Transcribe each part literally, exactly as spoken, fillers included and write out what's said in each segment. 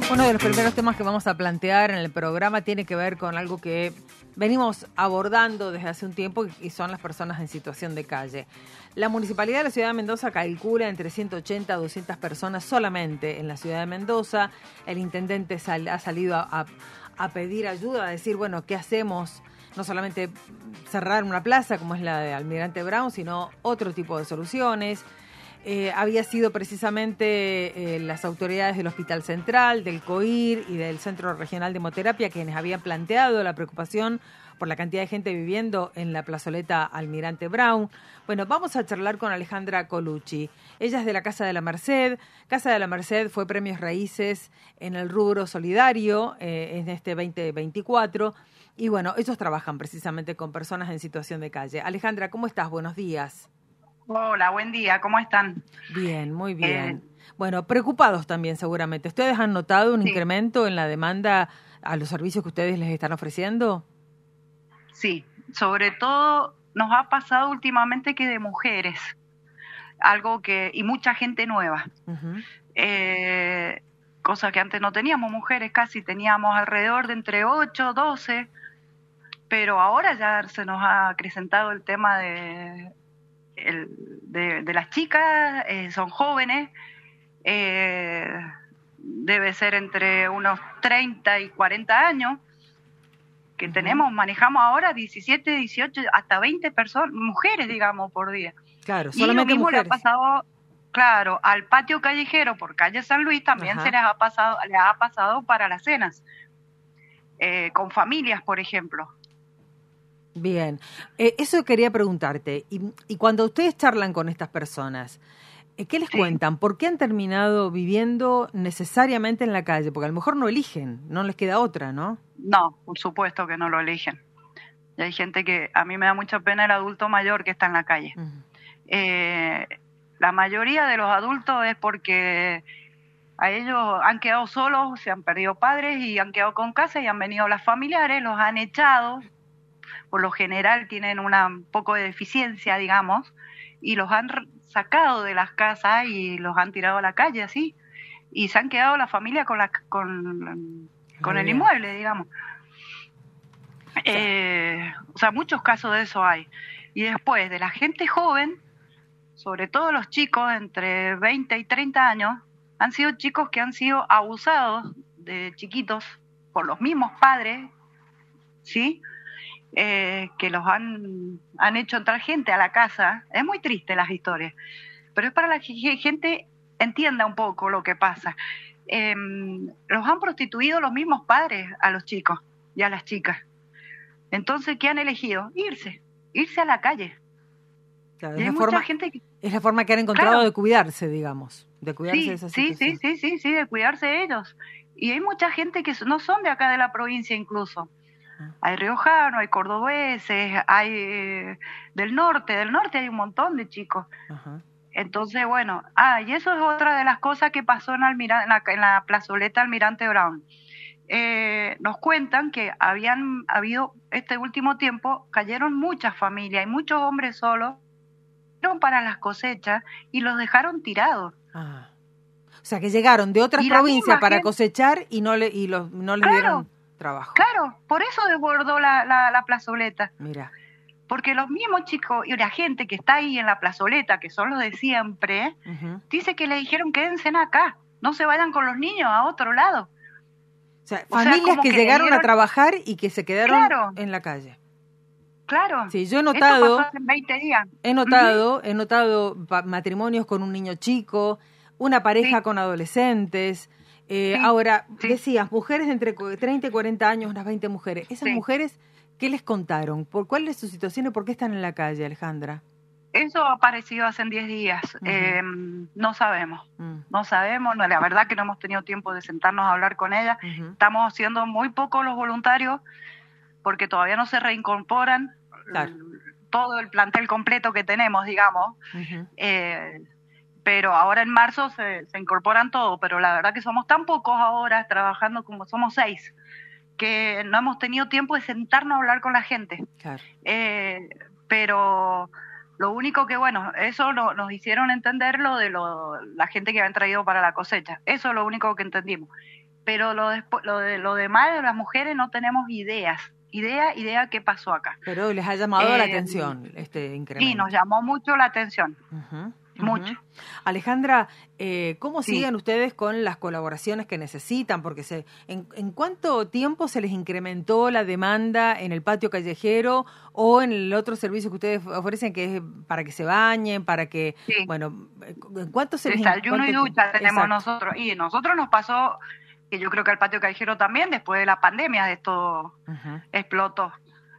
Uno de los primeros temas que vamos a plantear en el programa tiene que ver con algo que venimos abordando desde hace un tiempo y son las personas en situación de calle. La Municipalidad de la Ciudad de Mendoza calcula entre ciento ochenta a doscientas personas solamente en la Ciudad de Mendoza. El intendente sal, ha salido a, a, a pedir ayuda, a decir, bueno, ¿qué hacemos? No solamente cerrar una plaza como es la de Almirante Brown, sino otro tipo de soluciones. Eh, había sido precisamente eh, las autoridades del Hospital Central, del COIR y del Centro Regional de Hemoterapia quienes habían planteado la preocupación por la cantidad de gente viviendo en la plazoleta Almirante Brown. Bueno, vamos a charlar con Alejandra Colucci. Ella es de la Casa de la Merced. Casa de la Merced fue Premios Raíces en el rubro solidario eh, en este veinte veinticuatro. Y bueno, ellos trabajan precisamente con personas en situación de calle. Alejandra, ¿cómo estás? Buenos días. Hola, buen día, ¿cómo están? Bien, muy bien. Eh, bueno, preocupados también seguramente. ¿Ustedes han notado un sí. incremento en la demanda a los servicios que ustedes les están ofreciendo? Sí, sobre todo nos ha pasado últimamente que de mujeres, algo que, y mucha gente nueva, uh-huh. eh, cosa que antes no teníamos mujeres, casi teníamos alrededor de entre ocho, doce, pero ahora ya se nos ha acrecentado el tema de... El, de, de las chicas, eh, son jóvenes, eh, debe ser entre unos treinta y cuarenta años, que uh-huh. tenemos, manejamos ahora diecisiete, dieciocho, hasta veinte personas, mujeres, digamos, por día. Claro, solamente y lo mismo mujeres. Le ha pasado, claro, al patio callejero por calle San Luis también uh-huh. se les ha pasado, les ha pasado para las cenas, eh, con familias, por ejemplo. Bien, eh, eso quería preguntarte. Y, y cuando ustedes charlan con estas personas, eh, ¿qué les sí. cuentan? ¿Por qué han terminado viviendo necesariamente en la calle? Porque a lo mejor no eligen, no les queda otra, ¿no? No, por supuesto que no lo eligen. Y hay gente que, a mí me da mucha pena el adulto mayor que está en la calle. Uh-huh. Eh, la mayoría de los adultos es porque a ellos han quedado solos, se han perdido padres y han quedado con casa y han venido las familiares, los han echado. Por lo general tienen una, un poco de deficiencia, digamos, y los han sacado de las casas y los han tirado a la calle, así, y se han quedado la familia con la con, con el inmueble, digamos. Sí. Eh, o sea, muchos casos de eso hay. Y después, de la gente joven, sobre todo los chicos entre veinte y treinta años, han sido chicos que han sido abusados de chiquitos por los mismos padres, ¿sí?, Eh, que los han, han hecho entrar gente a la casa. Es muy triste las historias, pero es para la que la gente entienda un poco lo que pasa. Eh, los han prostituido los mismos padres a los chicos y a las chicas. Entonces, ¿qué han elegido? Irse, irse a la calle. Claro, es, la forma, gente que, es la forma que han encontrado claro. de cuidarse, digamos, de cuidarse sí, de esa sí, situación. Sí, sí, sí, sí, de cuidarse de ellos. Y hay mucha gente que no son de acá de la provincia incluso. Hay riojanos, hay cordobeses, hay eh, del norte, del norte hay un montón de chicos. Uh-huh. Entonces, bueno, ah, y eso es otra de las cosas que pasó en, Almira, en, la, en la plazoleta Almirante Brown. Eh, nos cuentan que habían habido, este último tiempo, cayeron muchas familias y muchos hombres solos, fueron para las cosechas y los dejaron tirados. Ah. O sea, que llegaron de otras provincias para gente... cosechar y no, le, y los, no les claro. dieron... trabajo. Claro, por eso desbordó la, la, la plazoleta. Mira. Porque los mismos chicos y la gente que está ahí en la plazoleta, que son los de siempre, uh-huh. dice que le dijeron quédense acá, no se vayan con los niños a otro lado. O sea, o familias sea, que, que llegaron dieron... a trabajar y que se quedaron claro. en la calle. Claro. Sí, yo he notado. Esto pasó hace veinte días. He notado, uh-huh. he notado matrimonios con un niño chico, una pareja sí. con adolescentes. Eh, sí, ahora, sí. decías, mujeres de entre treinta y cuarenta años, unas veinte mujeres. ¿Esas sí. mujeres qué les contaron? ¿Por cuál es su situación y por qué están en la calle, Alejandra? Eso ha aparecido hace diez días. Uh-huh. Eh, no sabemos. Uh-huh. No sabemos. No, la verdad que no hemos tenido tiempo de sentarnos a hablar con ellas. Uh-huh. Estamos haciendo muy poco los voluntarios porque todavía no se reincorporan. Claro. Todo el plantel completo que tenemos, digamos. Uh-huh. Eh, pero ahora en marzo se, se incorporan todos, pero la verdad que somos tan pocos ahora trabajando como somos seis, que no hemos tenido tiempo de sentarnos a hablar con la gente. Claro. Eh, pero lo único que, bueno, eso lo, nos hicieron entender lo de lo, la gente que habían traído para la cosecha, eso es lo único que entendimos. pero lo, despo- lo, de, lo demás de las mujeres no tenemos ideas, idea, idea qué pasó acá. Pero les ha llamado Eh, la atención este incremento. Sí, nos llamó mucho la atención. Uh-huh. Mucho. Alejandra, eh, ¿cómo Sí. siguen ustedes con las colaboraciones que necesitan? Porque se, en, ¿en cuánto tiempo se les incrementó la demanda en el patio callejero o en el otro servicio que ustedes ofrecen, que es para que se bañen, para que, Sí. bueno, ¿en cuánto se les Desayuno y ducha tenemos Exacto. nosotros. Y nosotros nos pasó, que yo creo que al patio callejero también, después de la pandemia, esto uh-huh. explotó.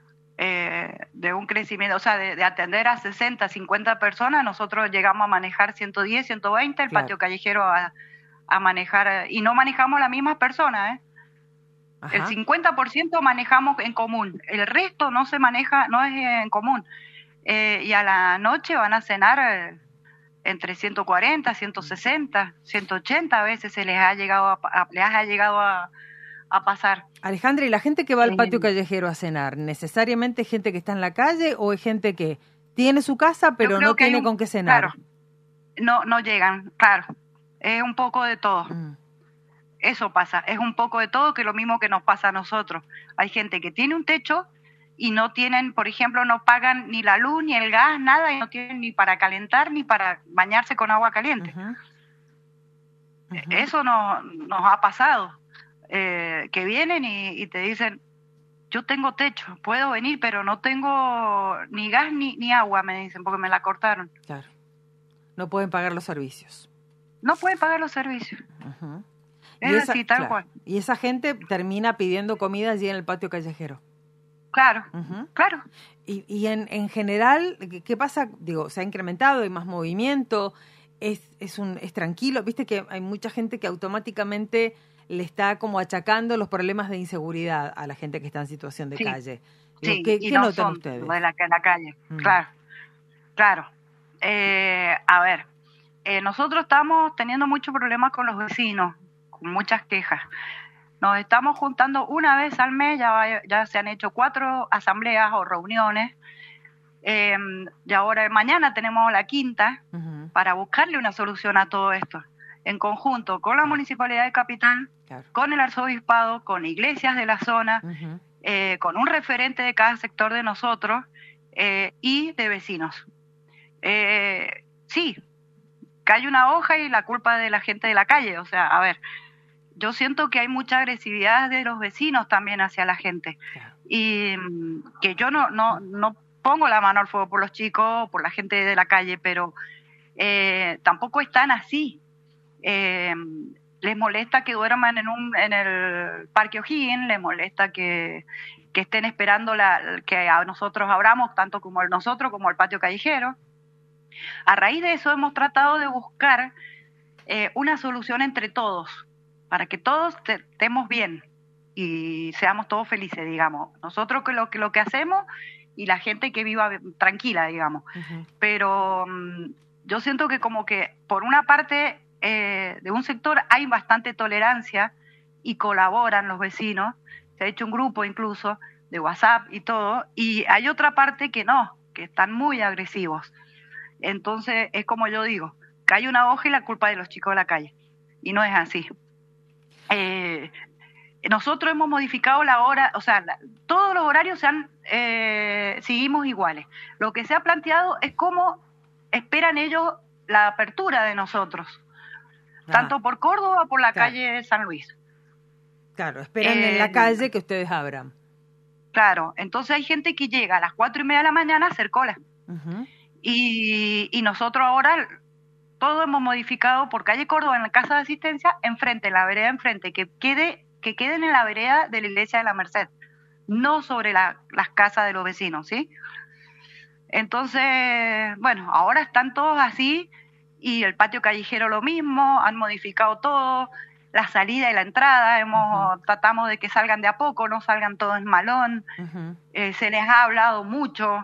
Eh, de un crecimiento, o sea, de, de atender a sesenta, cincuenta personas, nosotros llegamos a manejar ciento diez, ciento veinte, el claro. patio callejero a, a manejar, y no manejamos las mismas personas, ¿eh? Ajá. El cincuenta por ciento manejamos en común, el resto no se maneja, no es en común. Eh, y a la noche van a cenar eh, entre ciento cuarenta, ciento sesenta, ciento ochenta a veces se les ha llegado a, a, les ha llegado a a pasar. Alejandra, ¿y la gente que va al patio callejero a cenar, necesariamente es gente que está en la calle o es gente que tiene su casa pero no tiene un, con qué cenar? Claro, no, no llegan, claro, es un poco de todo. Mm. Eso pasa, es un poco de todo, que es lo mismo que nos pasa a nosotros. Hay gente que tiene un techo y no tienen, por ejemplo, no pagan ni la luz, ni el gas, nada, y no tienen ni para calentar, ni para bañarse con agua caliente. Uh-huh. Uh-huh. Eso no, nos ha pasado. Eh, que vienen y, y te dicen, yo tengo techo, puedo venir, pero no tengo ni gas ni, ni agua, me dicen, porque me la cortaron. Claro. No pueden pagar los servicios. No pueden pagar los servicios. Uh-huh. Es esa, así, tal claro. cual. Y esa gente termina pidiendo comida allí en el patio callejero. Claro, uh-huh. claro. Y, y en, en general, ¿qué pasa? Digo, se ha incrementado, hay más movimiento, es, es, un, es tranquilo. Viste que hay mucha gente que automáticamente le está como achacando los problemas de inseguridad a la gente que está en situación de sí, calle. Sí, ¿Qué, y qué no notan son ustedes? De la, de la calle, mm. claro, claro. Eh, a ver, eh, nosotros estamos teniendo muchos problemas con los vecinos, con muchas quejas. Nos estamos juntando una vez al mes, ya, ya se han hecho cuatro asambleas o reuniones, eh, y ahora mañana tenemos la quinta uh-huh. para buscarle una solución a todo esto. En conjunto con la Municipalidad de Capital, claro. con el Arzobispado, con iglesias de la zona, uh-huh. eh, con un referente de cada sector de nosotros eh, y de vecinos. Eh, sí, cae una hoja y la culpa de la gente de la calle. O sea, a ver, yo siento que hay mucha agresividad de los vecinos también hacia la gente. Claro. Y que yo no, no, no pongo la mano al fuego por los chicos, por la gente de la calle, pero eh, tampoco están así. Eh, les molesta que duerman en un en el Parque O'Higgins, les molesta que, que estén esperando la, que a nosotros abramos, tanto como el nosotros como el patio callejero. A raíz de eso hemos tratado de buscar eh, una solución entre todos, para que todos te, estemos bien y seamos todos felices, digamos. Nosotros que lo, que lo que hacemos y la gente que viva tranquila, digamos. Uh-huh. Pero um, yo siento que como que por una parte Eh, de un sector hay bastante tolerancia y colaboran los vecinos, se ha hecho un grupo incluso de WhatsApp y todo, y hay otra parte que no, que están muy agresivos. Entonces es como yo digo, cae una hoja y la culpa de los chicos de la calle, y no es así. Eh, nosotros hemos modificado la hora, o sea, la, todos los horarios se han, eh, seguimos iguales. Lo que se ha planteado es cómo esperan ellos la apertura de nosotros. Tanto ah, por Córdoba por la claro. calle San Luis. Claro, esperan eh, en la calle que ustedes abran. Claro, entonces hay gente que llega a las cuatro y media de la mañana a hacer cola. Uh-huh. Y, y nosotros ahora todo hemos modificado por calle Córdoba en la casa de asistencia, enfrente, en la vereda enfrente, que quede que queden en la vereda de la iglesia de la Merced, no sobre la, las casas de los vecinos, ¿sí? Entonces, bueno, ahora están todos así. Y el patio callejero lo mismo, han modificado todo, la salida y la entrada, hemos uh-huh. tratamos de que salgan de a poco, no salgan todos en malón, uh-huh. eh, se les ha hablado mucho,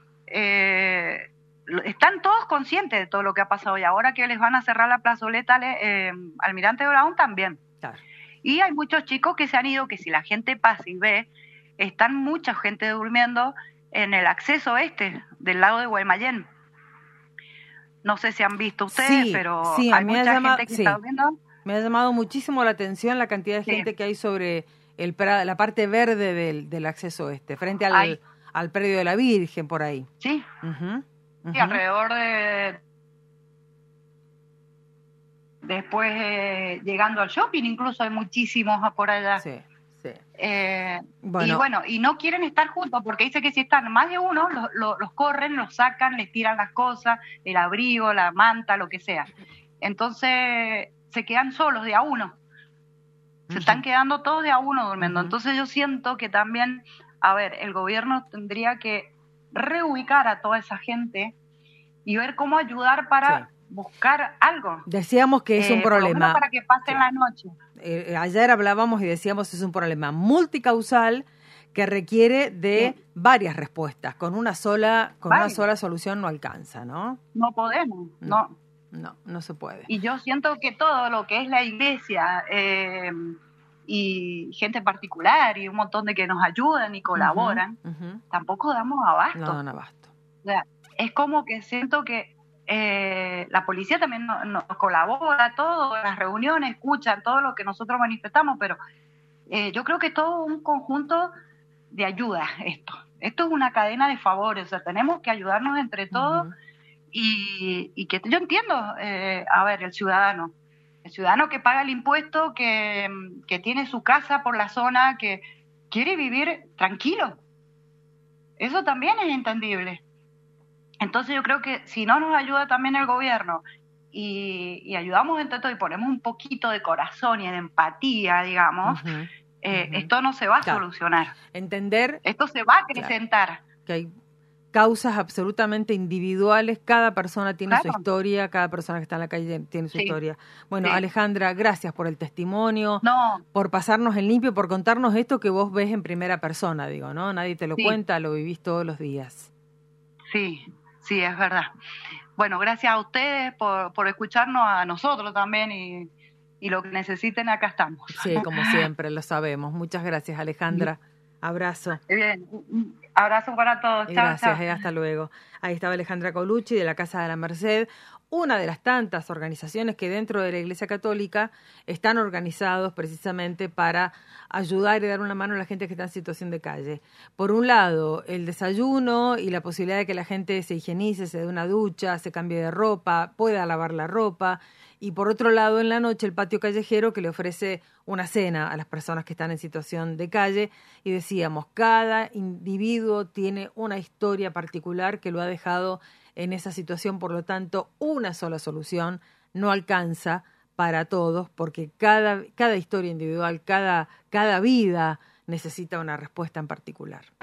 eh, están todos conscientes de todo lo que ha pasado y ahora que les van a cerrar la plazoleta eh, Almirante Brown también. Claro. Y hay muchos chicos que se han ido, que si la gente pasa y ve, están mucha gente durmiendo en el acceso este del lago de Guaymallén. No sé si han visto ustedes, sí, pero sí, hay a mí mucha llama, gente que sí. está viendo. Me ha llamado muchísimo la atención la cantidad de gente sí. que hay sobre el la parte verde del, del acceso este, frente al, al predio de la Virgen, por ahí. Sí, uh-huh. Uh-huh. sí alrededor de... Después, eh, llegando al shopping, incluso hay muchísimos por allá. Sí, sí. Eh, bueno. Y bueno, y no quieren estar juntos porque dice que si están más de uno, los, los, los corren, los sacan, les tiran las cosas, el abrigo, la manta, lo que sea. Entonces, se quedan solos de a uno. Se uh-huh. están quedando todos de a uno durmiendo. Uh-huh. Entonces, yo siento que también, a ver, el gobierno tendría que reubicar a toda esa gente y ver cómo ayudar para... Sí. buscar algo. Decíamos que es eh, un problema. Para que pasen sí. la noche. Eh, ayer hablábamos y decíamos que es un problema multicausal que requiere de sí. varias respuestas. Con una sola, con Varias. una sola solución no alcanza, ¿no? No podemos, no. No, no, no se puede. Y yo siento que todo lo que es la iglesia eh, y gente particular y un montón de que nos ayudan y colaboran, uh-huh, uh-huh. tampoco damos abasto. No dan abasto. O sea, es como que siento que Eh, la policía también nos, nos colabora, todo, en las reuniones, escuchan todo lo que nosotros manifestamos, pero eh, yo creo que es todo un conjunto de ayuda esto. Esto es una cadena de favores, o sea, tenemos que ayudarnos entre todos uh-huh. y, y que yo entiendo, eh, a ver, el ciudadano, el ciudadano que paga el impuesto, que, que tiene su casa por la zona, que quiere vivir tranquilo. Eso también es entendible. Entonces yo creo que si no nos ayuda también el gobierno y, y ayudamos entre todos y ponemos un poquito de corazón y de empatía, digamos, uh-huh, eh, uh-huh. esto no se va a claro. solucionar. Entender... Esto se va a acrecentar. Claro, que hay causas absolutamente individuales, cada persona tiene claro. su historia, cada persona que está en la calle tiene su sí. historia. Bueno, sí. Alejandra, gracias por el testimonio, no. por pasarnos en limpio, por contarnos esto que vos ves en primera persona, digo, ¿no? Nadie te lo sí. cuenta, lo vivís todos los días. Sí. Sí, es verdad. Bueno, gracias a ustedes por, por escucharnos, a nosotros también, y, y lo que necesiten, acá estamos. Sí, como siempre, lo sabemos. Muchas gracias, Alejandra. Abrazo. Bien, abrazo para todos. Chao, gracias, chao. Eh, hasta luego. Ahí estaba Alejandra Colucci de la Casa de la Merced, una de las tantas organizaciones que dentro de la Iglesia Católica están organizados precisamente para ayudar y dar una mano a la gente que está en situación de calle. Por un lado, el desayuno y la posibilidad de que la gente se higienice, se dé una ducha, se cambie de ropa, pueda lavar la ropa. Y por otro lado, en la noche, el patio callejero que le ofrece una cena a las personas que están en situación de calle. Y decíamos, cada individuo tiene una historia particular que lo ha dejado en esa situación, por lo tanto, una sola solución no alcanza para todos, porque cada, cada historia individual, cada, cada vida necesita una respuesta en particular.